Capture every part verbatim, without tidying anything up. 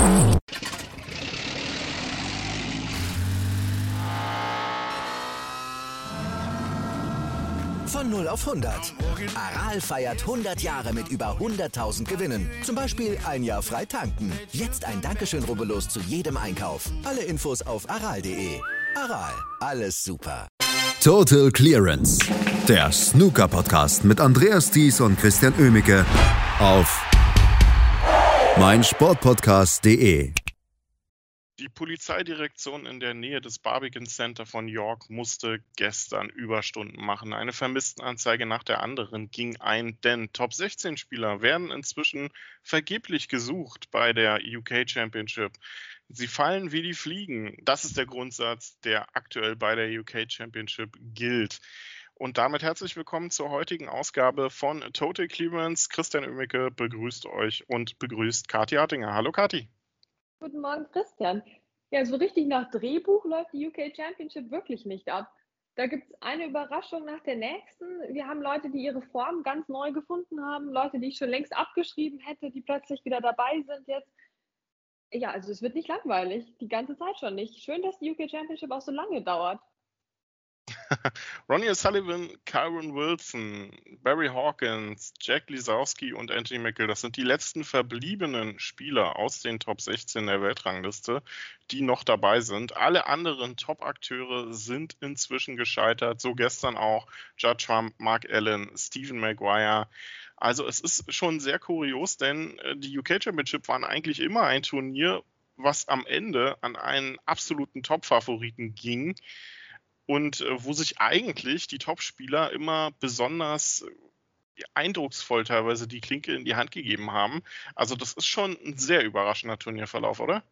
Von null auf hundert. Aral feiert hundert Jahre mit über hunderttausend Gewinnen. Zum Beispiel ein Jahr frei tanken. Jetzt ein Dankeschön, rubbellos zu jedem Einkauf. Alle Infos auf aral punkt de. Aral, alles super. Total Clearance. Der Snooker-Podcast mit Andreas Thies und Christian Oemicke auf meinsportpodcast punkt de. Die Polizeidirektion in der Nähe des Barbican Center von York musste gestern Überstunden machen. Eine Vermisstenanzeige nach der anderen ging ein, denn Top sechzehn Spieler werden inzwischen vergeblich gesucht bei der U K Championship. Sie fallen wie die Fliegen. Das ist der Grundsatz, der aktuell bei der U K Championship gilt. Und damit herzlich willkommen zur heutigen Ausgabe von Total Clearance. Christian Oemicke begrüßt euch und begrüßt Kathi Hartinger. Hallo Kathi. Guten Morgen, Christian. Ja, so richtig nach Drehbuch läuft die U K Championship wirklich nicht ab. Da gibt es eine Überraschung nach der nächsten. Wir haben Leute, die ihre Form ganz neu gefunden haben, Leute, die ich schon längst abgeschrieben hätte, die plötzlich wieder dabei sind jetzt. Ja, also es wird nicht langweilig, die ganze Zeit schon nicht. Schön, dass die U K Championship auch so lange dauert. Ronnie O'Sullivan, Kyron Wilson, Barry Hawkins, Jack Lisowski und Anthony Mickel, das sind die letzten verbliebenen Spieler aus den Top sechzehn der Weltrangliste, die noch dabei sind. Alle anderen Top-Akteure sind inzwischen gescheitert, so gestern auch Judd Trump, Mark Allen, Stephen Maguire. Also es ist schon sehr kurios, denn die U K Championship waren eigentlich immer ein Turnier, was am Ende an einen absoluten Top-Favoriten ging. Und äh, wo sich eigentlich die Top-Spieler immer besonders äh, eindrucksvoll teilweise die Klinke in die Hand gegeben haben. Also das ist schon ein sehr überraschender Turnierverlauf, oder?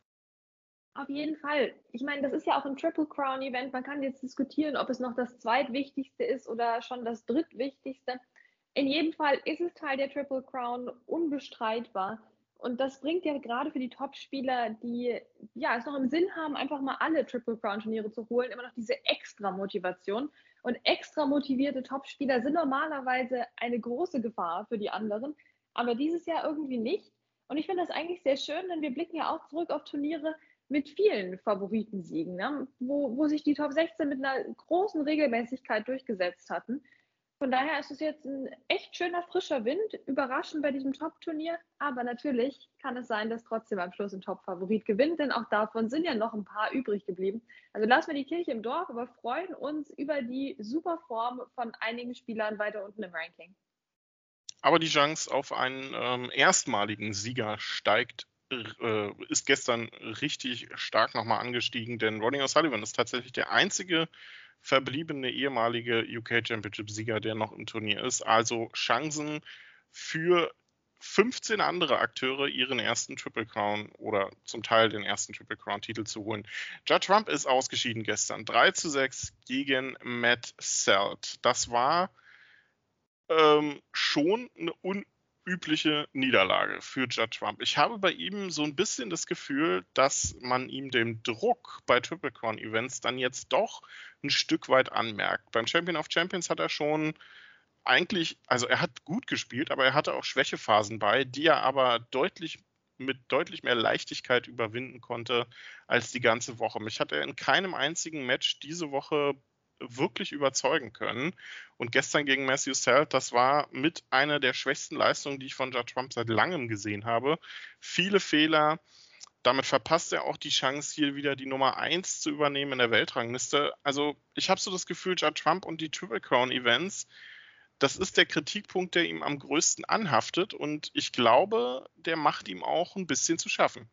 Auf jeden Fall. Ich meine, das ist ja auch ein Triple Crown Event. Man kann jetzt diskutieren, ob es noch das zweitwichtigste ist oder schon das drittwichtigste. In jedem Fall ist es Teil der Triple Crown, unbestreitbar. Und das bringt ja gerade für die Top-Spieler, die ja es noch im Sinn haben, einfach mal alle Triple Crown-Turniere zu holen, immer noch diese extra Motivation. Und extra motivierte Top-Spieler sind normalerweise eine große Gefahr für die anderen, aber dieses Jahr irgendwie nicht. Und ich finde das eigentlich sehr schön, denn wir blicken ja auch zurück auf Turniere mit vielen Favoritensiegen, ne? wo, wo sich die Top sechzehn mit einer großen Regelmäßigkeit durchgesetzt hatten. Von daher ist es jetzt ein echt schöner, frischer Wind, überraschend bei diesem Top-Turnier. Aber natürlich kann es sein, dass trotzdem am Schluss ein Top-Favorit gewinnt, denn auch davon sind ja noch ein paar übrig geblieben. Also lassen wir die Kirche im Dorf, aber freuen uns über die super Form von einigen Spielern weiter unten im Ranking. Aber die Chance auf einen ähm, erstmaligen Sieger steigt, äh, ist gestern richtig stark nochmal angestiegen, denn Ronnie O'Sullivan ist tatsächlich der einzige verbliebene ehemalige U K Championship-Sieger, der noch im Turnier ist. Also Chancen für fünfzehn andere Akteure, ihren ersten Triple Crown oder zum Teil den ersten Triple Crown-Titel zu holen. Judd Trump ist ausgeschieden gestern. drei zu sechs gegen Matt Selt. Das war ähm, schon eine unübliche Niederlage für Judd Trump. Ich habe bei ihm so ein bisschen das Gefühl, dass man ihm den Druck bei Triple Crown Events dann jetzt doch ein Stück weit anmerkt. Beim Champion of Champions hat er schon eigentlich, also er hat gut gespielt, aber er hatte auch Schwächephasen bei, die er aber deutlich mit deutlich mehr Leichtigkeit überwinden konnte als die ganze Woche. Mich hat er in keinem einzigen Match diese Woche wirklich überzeugen können. Und gestern gegen Matthew Selt, das war mit einer der schwächsten Leistungen, die ich von Judd Trump seit langem gesehen habe. Viele Fehler. Damit verpasst er auch die Chance, hier wieder die Nummer eins zu übernehmen in der Weltrangliste. Also ich habe so das Gefühl, Judd Trump und die Triple Crown Events, das ist der Kritikpunkt, der ihm am größten anhaftet. Und ich glaube, der macht ihm auch ein bisschen zu schaffen.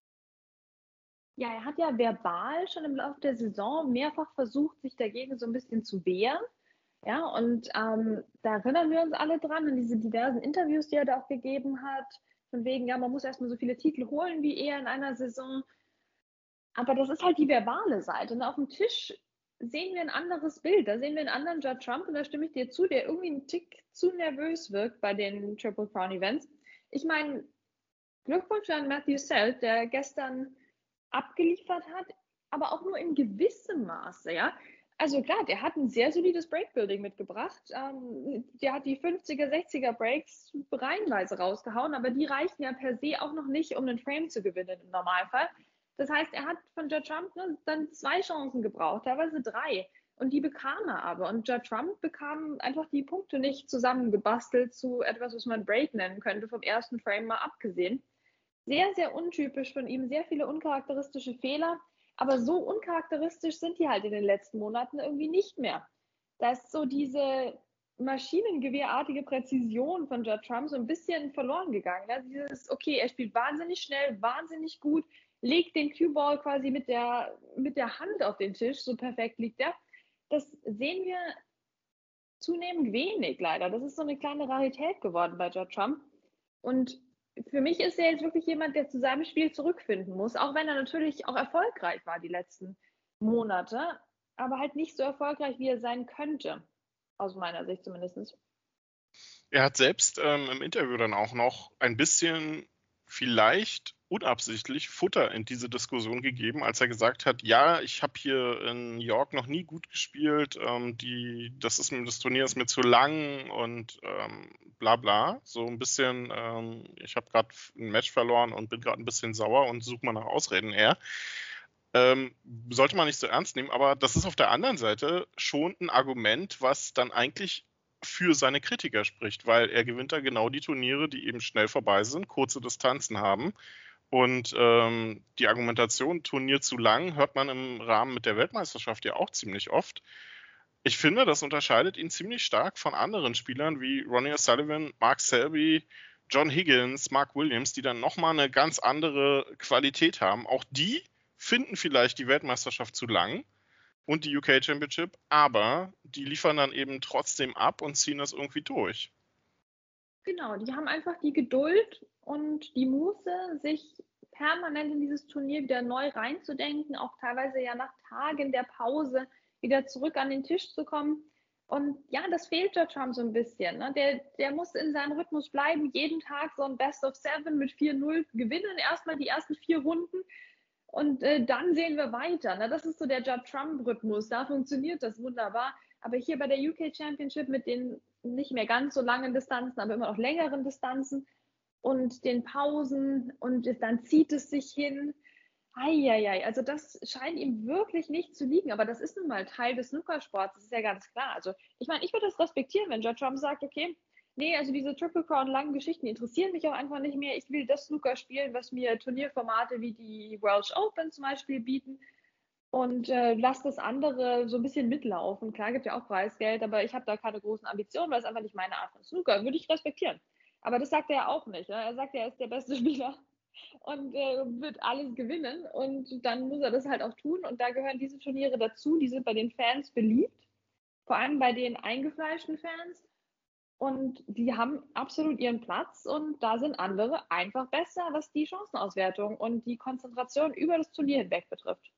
Ja, er hat ja verbal schon im Laufe der Saison mehrfach versucht, sich dagegen so ein bisschen zu wehren. Ja, und ähm, da erinnern wir uns alle dran, an diese diversen Interviews, die er da auch gegeben hat. Von wegen, ja, man muss erstmal so viele Titel holen wie er in einer Saison. Aber das ist halt die verbale Seite. Und auf dem Tisch sehen wir ein anderes Bild. Da sehen wir einen anderen Judd Trump und da stimme ich dir zu, der irgendwie einen Tick zu nervös wirkt bei den Triple Crown Events. Ich meine, Glückwunsch an Matthew Selt, der gestern abgeliefert hat, aber auch nur in gewissem Maße, ja. Also klar, der hat ein sehr solides Breakbuilding mitgebracht. Ähm, der hat die fünfziger, sechziger Breaks reihenweise rausgehauen, aber die reichen ja per se auch noch nicht, um einen Frame zu gewinnen im Normalfall. Das heißt, er hat von Judd Trump ne, dann zwei Chancen gebraucht, teilweise drei. Und die bekam er aber. Und Judd Trump bekam einfach die Punkte nicht zusammengebastelt zu etwas, was man Break nennen könnte, vom ersten Frame mal abgesehen. Sehr, sehr untypisch von ihm, sehr viele uncharakteristische Fehler. Aber so uncharakteristisch sind die halt in den letzten Monaten irgendwie nicht mehr. Da ist so diese maschinengewehrartige Präzision von Judd Trump so ein bisschen verloren gegangen. Also dieses, okay, er spielt wahnsinnig schnell, wahnsinnig gut, legt den Cue-Ball quasi mit der, mit der Hand auf den Tisch, so perfekt liegt er. Das sehen wir zunehmend wenig leider. Das ist so eine kleine Rarität geworden bei Judd Trump. Und für mich ist er jetzt wirklich jemand, der zu seinem Spiel zurückfinden muss, auch wenn er natürlich auch erfolgreich war die letzten Monate, aber halt nicht so erfolgreich, wie er sein könnte, aus meiner Sicht zumindest. Er hat selbst ähm, im Interview dann auch noch ein bisschen vielleicht unabsichtlich Futter in diese Diskussion gegeben, als er gesagt hat, ja, ich habe hier in New York noch nie gut gespielt, ähm, die, das, ist, das Turnier ist mir zu lang und ähm, bla bla. So ein bisschen, ähm, ich habe gerade ein Match verloren und bin gerade ein bisschen sauer und suche mal nach Ausreden eher. Ähm, sollte man nicht so ernst nehmen, aber das ist auf der anderen Seite schon ein Argument, was dann eigentlich für seine Kritiker spricht, weil er gewinnt da genau die Turniere, die eben schnell vorbei sind, kurze Distanzen haben. Und ähm, die Argumentation, Turnier zu lang, hört man im Rahmen mit der Weltmeisterschaft ja auch ziemlich oft. Ich finde, das unterscheidet ihn ziemlich stark von anderen Spielern wie Ronnie O'Sullivan, Mark Selby, John Higgins, Mark Williams, die dann nochmal eine ganz andere Qualität haben. Auch die finden vielleicht die Weltmeisterschaft zu lang und die U K Championship, aber die liefern dann eben trotzdem ab und ziehen das irgendwie durch. Genau, die haben einfach die Geduld und die Muße, sich permanent in dieses Turnier wieder neu reinzudenken, auch teilweise ja nach Tagen der Pause wieder zurück an den Tisch zu kommen. Und ja, das fehlt Judd Trump so ein bisschen. Ne? Der, der muss in seinem Rhythmus bleiben, jeden Tag so ein Best of Seven mit vier null gewinnen, erstmal die ersten vier Runden und äh, dann sehen wir weiter. Ne? Das ist so der Judd Trump-Rhythmus, da funktioniert das wunderbar. Aber hier bei der U K Championship mit den nicht mehr ganz so langen Distanzen, aber immer noch längeren Distanzen und den Pausen und dann zieht es sich hin. Eieiei, also das scheint ihm wirklich nicht zu liegen, aber das ist nun mal Teil des Snookersports, das ist ja ganz klar. Also ich meine, ich würde das respektieren, wenn Judd Trump sagt, okay, nee, also diese Triple Crown langen Geschichten interessieren mich auch einfach nicht mehr. Ich will das Snooker spielen, was mir Turnierformate wie die Welsh Open zum Beispiel bieten. Und äh, lass das andere so ein bisschen mitlaufen. Klar, gibt ja auch Preisgeld, aber ich habe da keine großen Ambitionen, weil es einfach nicht meine Art von Snooker. Würde ich respektieren. Aber das sagt er ja auch nicht. Ne? Er sagt ja, er ist der beste Spieler und äh, wird alles gewinnen. Und dann muss er das halt auch tun. Und da gehören diese Turniere dazu. Die sind bei den Fans beliebt. Vor allem bei den eingefleischten Fans. Und die haben absolut ihren Platz. Und da sind andere einfach besser, was die Chancenauswertung und die Konzentration über das Turnier hinweg betrifft.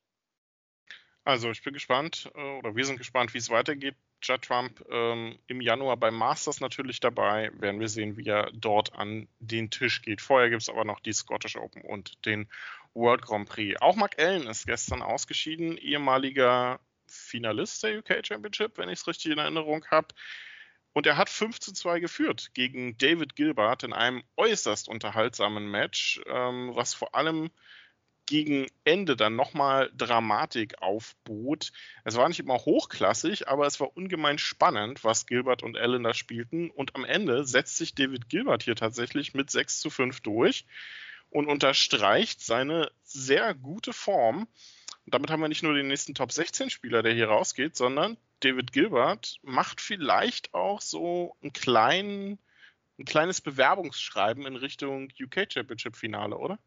Also ich bin gespannt, oder wir sind gespannt, wie es weitergeht. Judd Trump ähm, im Januar beim Masters natürlich dabei. Werden wir sehen, wie er dort an den Tisch geht. Vorher gibt es aber noch die Scottish Open und den World Grand Prix. Auch Mark Allen ist gestern ausgeschieden, ehemaliger Finalist der U K Championship, wenn ich es richtig in Erinnerung habe. Und er hat fünf zu zwei geführt gegen David Gilbert in einem äußerst unterhaltsamen Match, ähm, was vor allem gegen Ende dann nochmal Dramatik aufbot. Es war nicht immer hochklassig, aber es war ungemein spannend, was Gilbert und Allen da spielten. Und am Ende setzt sich David Gilbert hier tatsächlich mit sechs zu fünf durch und unterstreicht seine sehr gute Form. Und damit haben wir nicht nur den nächsten Top sechzehn Spieler, der hier rausgeht, sondern David Gilbert macht vielleicht auch so einen kleinen, ein kleines Bewerbungsschreiben in Richtung U K Championship Finale, oder?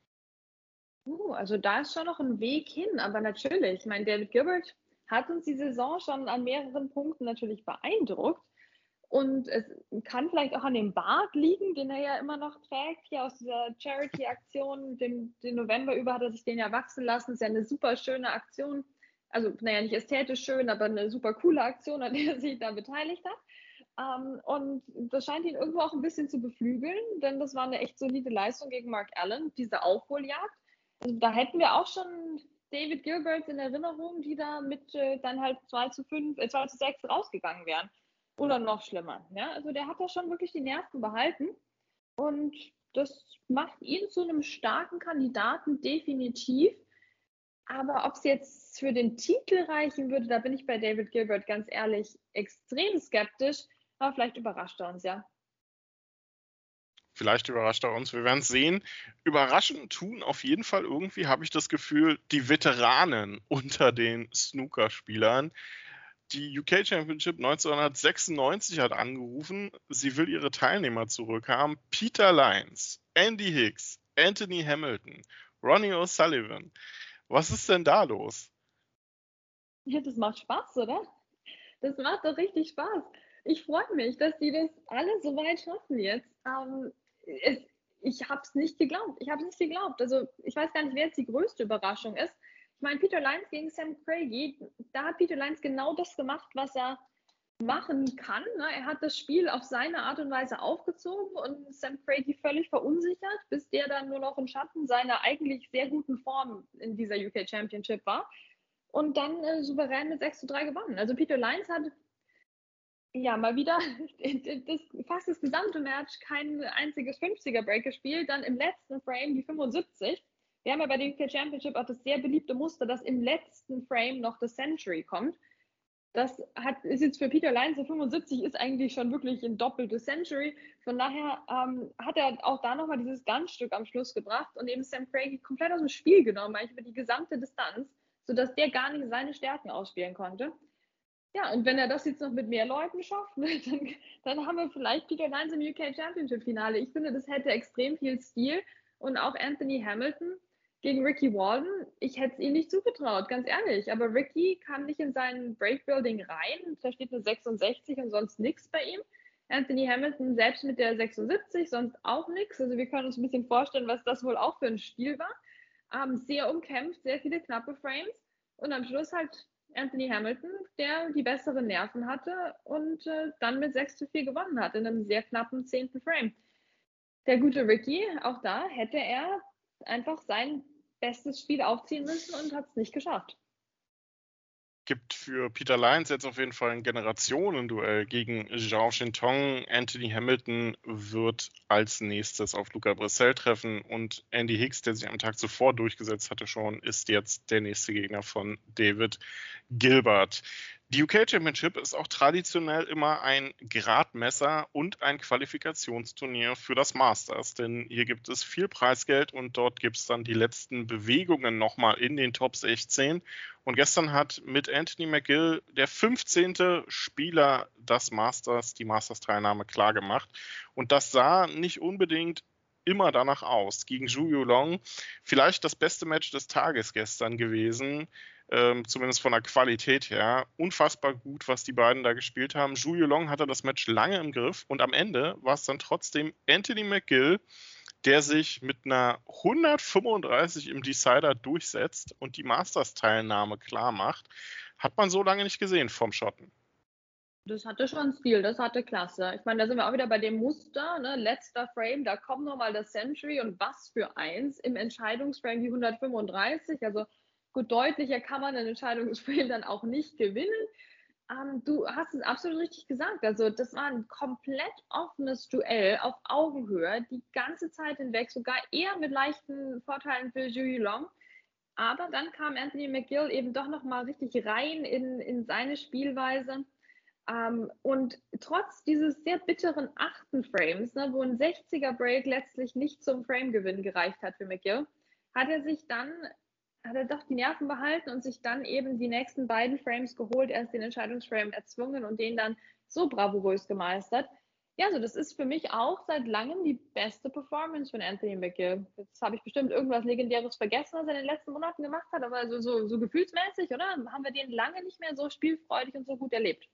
Uh, also da ist schon noch ein Weg hin, aber natürlich, ich meine, David Gilbert hat uns die Saison schon an mehreren Punkten natürlich beeindruckt und es kann vielleicht auch an dem Bart liegen, den er ja immer noch trägt, hier aus dieser Charity-Aktion, den, den November über hat er sich den ja wachsen lassen, ist ja eine super schöne Aktion, also naja, nicht ästhetisch schön, aber eine super coole Aktion, an der er sich da beteiligt hat. Um, und das scheint ihn irgendwo auch ein bisschen zu beflügeln, denn das war eine echt solide Leistung gegen Mark Allen, diese Aufholjagd. Also da hätten wir auch schon David Gilberts in Erinnerung, die da mit äh, dann halt zwei zu fünf, äh, zwei zu sechs rausgegangen wären. Oder noch schlimmer. Ja? Also der hat da schon wirklich die Nerven behalten. Und das macht ihn zu einem starken Kandidaten definitiv. Aber ob es jetzt für den Titel reichen würde, da bin ich bei David Gilbert ganz ehrlich extrem skeptisch. Aber vielleicht überrascht er uns ja. Vielleicht überrascht er uns, wir werden es sehen. Überraschend tun auf jeden Fall irgendwie, habe ich das Gefühl, die Veteranen unter den Snookerspielern. Die U K Championship neunzehnhundertsechsundneunzig hat angerufen, sie will ihre Teilnehmer zurückhaben. Peter Lyons, Andy Hicks, Anthony Hamilton, Ronnie O'Sullivan. Was ist denn da los? Ja, das macht Spaß, oder? Das macht doch richtig Spaß. Ich freue mich, dass die das alle so weit schaffen jetzt. Ähm, es, ich habe es nicht geglaubt. Ich habe es nicht geglaubt. Also ich weiß gar nicht, wer jetzt die größte Überraschung ist. Ich meine, Peter Lyons gegen Sam Craigie, da hat Peter Lyons genau das gemacht, was er machen kann. Ne? Er hat das Spiel auf seine Art und Weise aufgezogen und Sam Craigie völlig verunsichert, bis der dann nur noch im Schatten seiner eigentlich sehr guten Form in dieser U K Championship war. Und dann äh, souverän mit sechs zu drei gewonnen. Also Peter Lyons hat ja mal wieder das, fast das gesamte Match kein einziges fünfziger-Break gespielt, dann im letzten Frame die fünfundsiebzig. Wir haben ja bei der U K Championship auch das sehr beliebte Muster, dass im letzten Frame noch das Century kommt. Das hat, ist jetzt für Peter Lyons, der fünfundsiebzig ist eigentlich schon wirklich ein doppeltes Century. Von daher ähm, hat er auch da nochmal dieses Ganzstück am Schluss gebracht und eben Sam Craigie komplett aus dem Spiel genommen, eigentlich über die gesamte Distanz, sodass der gar nicht seine Stärken ausspielen konnte. Ja, und wenn er das jetzt noch mit mehr Leuten schafft, ne, dann, dann haben wir vielleicht Peter Lyons im U K Championship Finale. Ich finde, das hätte extrem viel Stil. Und auch Anthony Hamilton gegen Ricky Walden, ich hätte es ihm nicht zugetraut, ganz ehrlich. Aber Ricky kam nicht in sein Breakbuilding rein. Da steht eine sechsundsechzig und sonst nichts bei ihm. Anthony Hamilton selbst mit der sechsundsiebzig, sonst auch nichts. Also wir können uns ein bisschen vorstellen, was das wohl auch für ein Spiel war. Ähm, sehr umkämpft, sehr viele knappe Frames. Und am Schluss halt Anthony Hamilton, der die besseren Nerven hatte und äh, dann mit sechs zu vier gewonnen hat in einem sehr knappen zehnten Frame. Der gute Ricky, auch da hätte er einfach sein bestes Spiel aufziehen müssen und hat es nicht geschafft. Gibt für Peter Lyons jetzt auf jeden Fall ein Generationenduell gegen Zhao Shintong. Anthony Hamilton wird als nächstes auf Luca Bressel treffen und Andy Hicks, der sich am Tag zuvor durchgesetzt hatte schon, ist jetzt der nächste Gegner von David Gilbert. Die U K Championship ist auch traditionell immer ein Gradmesser und ein Qualifikationsturnier für das Masters, denn hier gibt es viel Preisgeld und dort gibt es dann die letzten Bewegungen nochmal in den Top sechzehn. Und gestern hat mit Anthony McGill der fünfzehnte Spieler das Masters, die Masters-Teilnahme klar gemacht. Und das sah nicht unbedingt immer danach aus. Gegen Zhu Yulong vielleicht das beste Match des Tages gestern gewesen. Ähm, zumindest von der Qualität her, unfassbar gut, was die beiden da gespielt haben. Zhu Yulong hatte das Match lange im Griff und am Ende war es dann trotzdem Anthony McGill, der sich mit einer hundertfünfunddreißig im Decider durchsetzt und die Masters-Teilnahme klar macht. Hat man so lange nicht gesehen vom Schotten. Das hatte schon Stil, das hatte Klasse. Ich meine, da sind wir auch wieder bei dem Muster, ne? Letzter Frame, da kommt nochmal das Century und was für eins im Entscheidungsframe die hundertfünfunddreißig, also gut, deutlicher kann man ein Entscheidungsspiel dann auch nicht gewinnen. Ähm, du hast es absolut richtig gesagt. Also das war ein komplett offenes Duell auf Augenhöhe, die ganze Zeit hinweg, sogar eher mit leichten Vorteilen für Zhu Yulong. Aber dann kam Anthony McGill eben doch nochmal richtig rein in, in seine Spielweise. Ähm, und trotz dieses sehr bitteren achten Frames, ne, wo ein sechziger Break letztlich nicht zum Framegewinn gereicht hat für McGill, hat er sich dann hat er doch die Nerven behalten und sich dann eben die nächsten beiden Frames geholt, erst den Entscheidungsframe erzwungen und den dann so bravourös gemeistert. Ja, also das ist für mich auch seit langem die beste Performance von Anthony McGill. Jetzt habe ich bestimmt irgendwas Legendäres vergessen, was er in den letzten Monaten gemacht hat, aber so, so, so gefühlsmäßig, oder? Haben wir den lange nicht mehr so spielfreudig und so gut erlebt.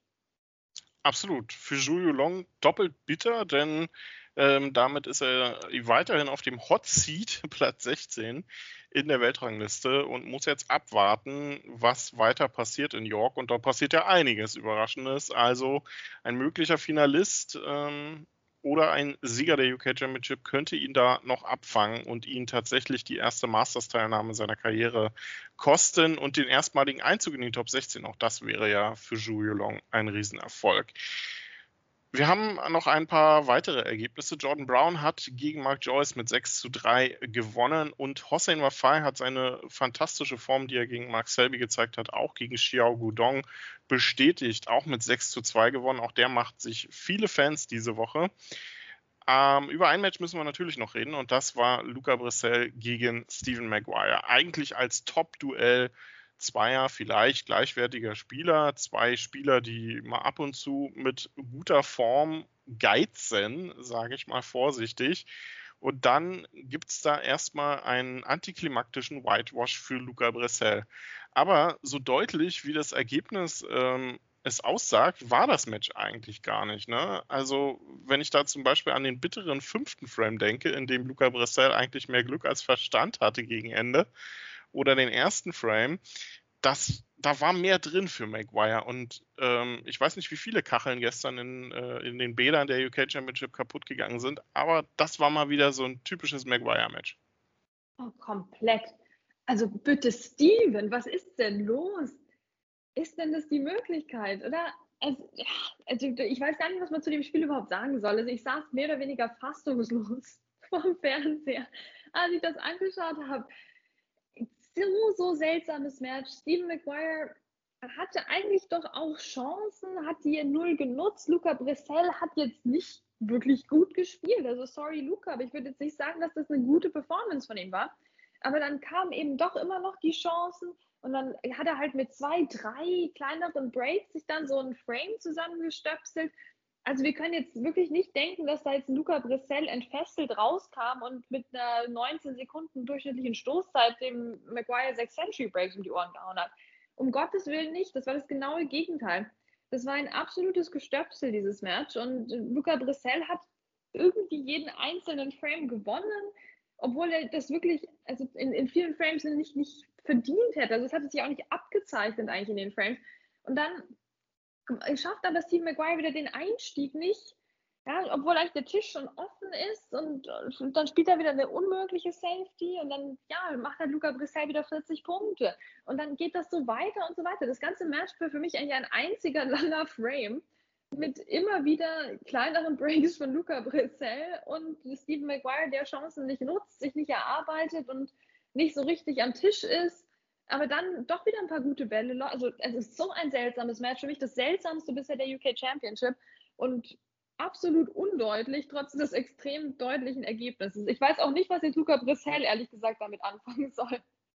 Absolut. Für Zhu Yulong doppelt bitter, denn ähm, damit ist er weiterhin auf dem Hot Seat, Platz sechzehn in der Weltrangliste und muss jetzt abwarten, was weiter passiert in York. Und dort passiert ja einiges Überraschendes. Also ein möglicher Finalist ähm, oder ein Sieger der U K Championship könnte ihn da noch abfangen und ihn tatsächlich die erste Masters-Teilnahme seiner Karriere kosten und den erstmaligen Einzug in die Top sechzehn. Auch das wäre ja für Zhou Yuelong ein Riesenerfolg. Wir haben noch ein paar weitere Ergebnisse. Jordan Brown hat gegen Mark Joyce mit sechs zu drei gewonnen und Hossein Wafai hat seine fantastische Form, die er gegen Mark Selby gezeigt hat, auch gegen Xiao Guodong bestätigt, auch mit sechs zu zwei gewonnen. Auch der macht sich viele Fans diese Woche. Ähm, über ein Match müssen wir natürlich noch reden und das war Luca Bressel gegen Stephen Maguire. Eigentlich als Top-Duell zweier vielleicht gleichwertiger Spieler, zwei Spieler, die mal ab und zu mit guter Form geizen, sage ich mal vorsichtig. Und dann gibt es da erstmal einen antiklimaktischen Whitewash für Luca Bressel. Aber so deutlich, wie das Ergebnis ähm, es aussagt, war das Match eigentlich gar nicht. Ne? Also wenn ich da zum Beispiel an den bitteren fünften Frame denke, in dem Luca Bressel eigentlich mehr Glück als Verstand hatte gegen Ende, oder den ersten Frame, das, da war mehr drin für Maguire und ähm, ich weiß nicht, wie viele Kacheln gestern in, äh, in den Bädern der U K Championship kaputt gegangen sind, aber das war mal wieder so ein typisches Maguire-Match. Oh, komplett. Also bitte, Steven, was ist denn los? Ist denn das die Möglichkeit, oder? Also, ja, also ich weiß gar nicht, was man zu dem Spiel überhaupt sagen soll. Also ich saß mehr oder weniger fassungslos vom Fernseher, als ich das angeschaut habe. So, so seltsames Match. Stephen Maguire hatte eigentlich doch auch Chancen, hat die null genutzt. Luca Bressel hat jetzt nicht wirklich gut gespielt. Also sorry, Luca, aber ich würde jetzt nicht sagen, dass das eine gute Performance von ihm war. Aber dann kamen eben doch immer noch die Chancen und dann hat er halt mit zwei, drei kleineren Breaks sich dann so ein Frame zusammengestöpselt. Also wir können jetzt wirklich nicht denken, dass da jetzt Luca Bressel entfesselt rauskam und mit einer neunzehn Sekunden durchschnittlichen Stoßzeit dem Maguire sechs Century Breaks um die Ohren gehauen hat. Um Gottes Willen nicht, das war das genaue Gegenteil. Das war ein absolutes Gestöpsel, dieses Match. Und Luca Bressel hat irgendwie jeden einzelnen Frame gewonnen, obwohl er das wirklich, also in, in vielen Frames nicht, nicht verdient hätte. Also es hat sich auch nicht abgezeichnet eigentlich in den Frames. Und dann schafft aber Stephen Maguire wieder den Einstieg nicht, ja, obwohl eigentlich der Tisch schon offen ist und, und dann spielt er wieder eine unmögliche Safety und dann ja, macht halt Luca Bressel wieder vierzig Punkte und dann geht das so weiter und so weiter. Das ganze Match war für mich eigentlich ein einziger langer Frame mit immer wieder kleineren Breaks von Luca Bressel und Stephen Maguire, der Chancen nicht nutzt, sich nicht erarbeitet und nicht so richtig am Tisch ist. Aber dann doch wieder ein paar gute Bälle. Also es ist so ein seltsames Match. Für mich das seltsamste bisher der U K Championship. Und absolut undeutlich, trotz des extrem deutlichen Ergebnisses. Ich weiß auch nicht, was jetzt Luca Bressel ehrlich gesagt damit anfangen soll.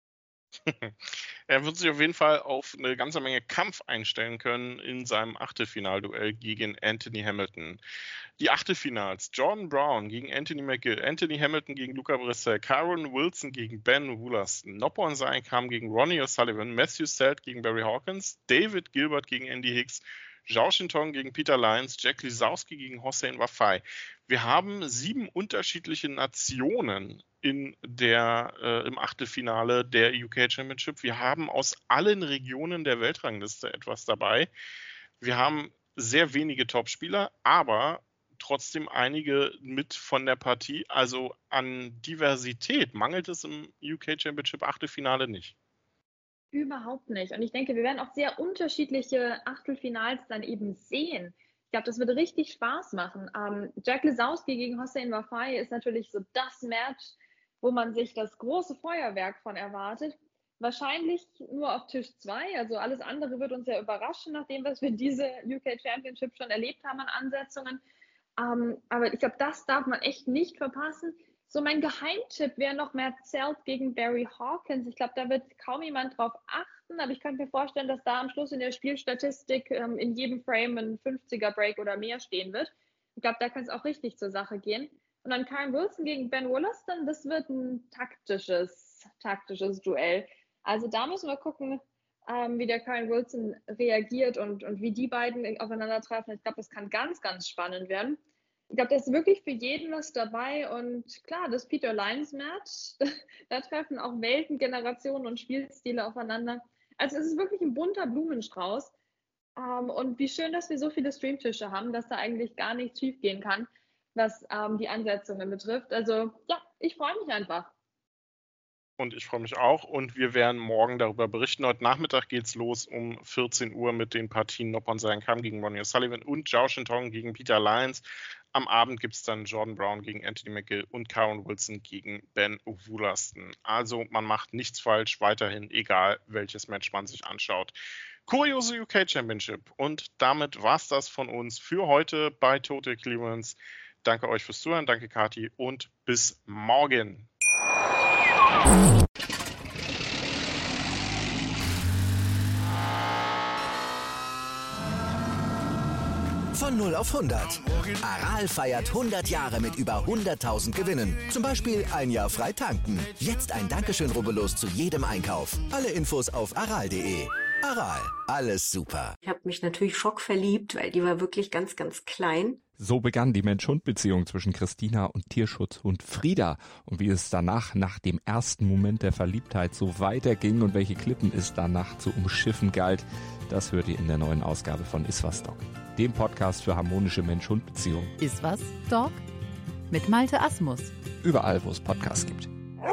Er wird sich auf jeden Fall auf eine ganze Menge Kampf einstellen können in seinem Achtelfinalduell gegen Anthony Hamilton. Die Achtelfinals: Jordan Brown gegen Anthony McGill, Anthony Hamilton gegen Luca Bressel, Kyron Wilson gegen Ben Woolaston, Noppon Sain kam gegen Ronnie O'Sullivan, Matthew Selt gegen Barry Hawkins, David Gilbert gegen Andy Hicks, Zhao Xintong gegen Peter Lyons, Jack Lisowski gegen Hossein Wafai. Wir haben sieben unterschiedliche Nationen in der, äh, im Achtelfinale der U K Championship. Wir haben aus allen Regionen der Weltrangliste etwas dabei. Wir haben sehr wenige Topspieler, aber trotzdem einige mit von der Partie. Also an Diversität mangelt es im U K Championship Achtelfinale nicht. Überhaupt nicht. Und ich denke, wir werden auch sehr unterschiedliche Achtelfinals dann eben sehen. Ich glaube, das wird richtig Spaß machen. Ähm, Jack Lisowski gegen Hossein Wafai ist natürlich so das Match, wo man sich das große Feuerwerk von erwartet. Wahrscheinlich nur auf Tisch zwei. Also alles andere wird uns ja überraschen, nachdem was wir diese U K Championship schon erlebt haben an Ansetzungen. Ähm, aber ich glaube, das darf man echt nicht verpassen. So, mein Geheimtipp wäre noch Matt Selt gegen Barry Hawkins. Ich glaube, da wird kaum jemand drauf achten, aber ich könnte mir vorstellen, dass da am Schluss in der Spielstatistik ähm, in jedem Frame ein fünfziger Break oder mehr stehen wird. Ich glaube, da kann es auch richtig zur Sache gehen. Und dann Kyron Wilson gegen Ben Woolaston, das wird ein taktisches, taktisches Duell. Also da müssen wir gucken, ähm, wie der Kyron Wilson reagiert und, und wie die beiden aufeinandertreffen. Ich glaube, das kann ganz, ganz spannend werden. Ich glaube, da ist wirklich für jeden was dabei und klar, das Peter Lyons Match, da, da treffen auch Welten, Generationen und Spielstile aufeinander. Also es ist wirklich ein bunter Blumenstrauß ähm, und wie schön, dass wir so viele Streamtische haben, dass da eigentlich gar nichts schief gehen kann. was ähm, die Ansetzungen betrifft. Also ja, ich freue mich einfach. Und ich freue mich auch. Und wir werden morgen darüber berichten. Heute Nachmittag geht es los um vierzehn Uhr mit den Partien Noppon Saenkham gegen Ronnie O'Sullivan und Zhao Shintong gegen Peter Lyons. Am Abend gibt es dann Jordan Brown gegen Anthony McGill und Karen Wilson gegen Ben Woolaston. Also man macht nichts falsch, weiterhin, egal welches Match man sich anschaut. Kuriose U K Championship. Und damit war es das von uns für heute bei Total Clearance. Danke euch fürs Zuhören, danke Kathi und bis morgen. Von null auf hundert. Aral feiert hundert Jahre mit über hunderttausend Gewinnen. Zum Beispiel ein Jahr frei tanken. Jetzt ein Dankeschön, rubbellos zu jedem Einkauf. Alle Infos auf aral punkt de. Aral, alles super. Ich habe mich natürlich schockverliebt, weil die war wirklich ganz, ganz klein. So begann die Mensch-Hund-Beziehung zwischen Christina und Tierschutzhund Frieda. Und wie es danach, nach dem ersten Moment der Verliebtheit, so weiterging und welche Klippen es danach zu umschiffen galt, das hört ihr in der neuen Ausgabe von Iswas Dog, dem Podcast für harmonische Mensch-Hund-Beziehungen. Iswas Dog mit Malte Asmus. Überall, wo es Podcasts gibt.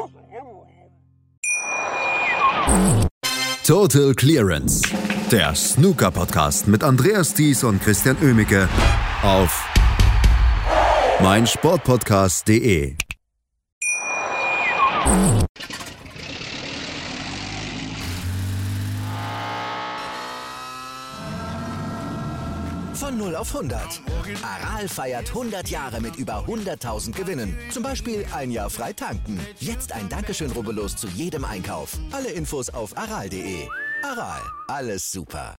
Total Clearance, der Snooker-Podcast mit Andreas Thies und Christian Oemicke auf meinsportpodcast punkt de. Von null auf hundert. Aral feiert hundert Jahre mit über hunderttausend Gewinnen. Zum Beispiel ein Jahr frei tanken. Jetzt ein Dankeschön, rubbellos zu jedem Einkauf. Alle Infos auf aral punkt de. Aral, alles super.